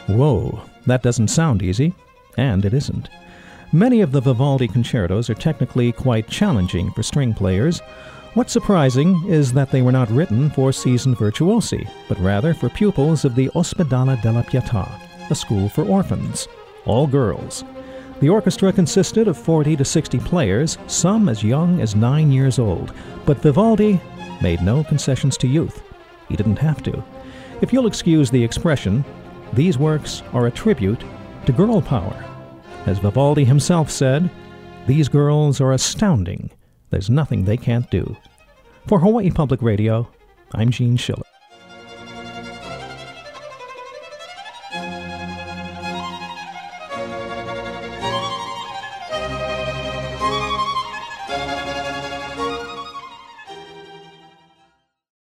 Whoa, that doesn't sound easy, and it isn't. Many of the Vivaldi concertos are technically quite challenging for string players. What's surprising is that they were not written for seasoned virtuosi, but rather for pupils of the Ospedale della Pietà, a school for orphans, all girls. The orchestra consisted of 40 to 60 players, some as young as 9 years old, but Vivaldi made no concessions to youth. He didn't have to. If you'll excuse the expression, these works are a tribute to girl power. As Vivaldi himself said, "These girls are astounding. There's nothing they can't do." For Hawaii Public Radio, I'm Gene Schiller.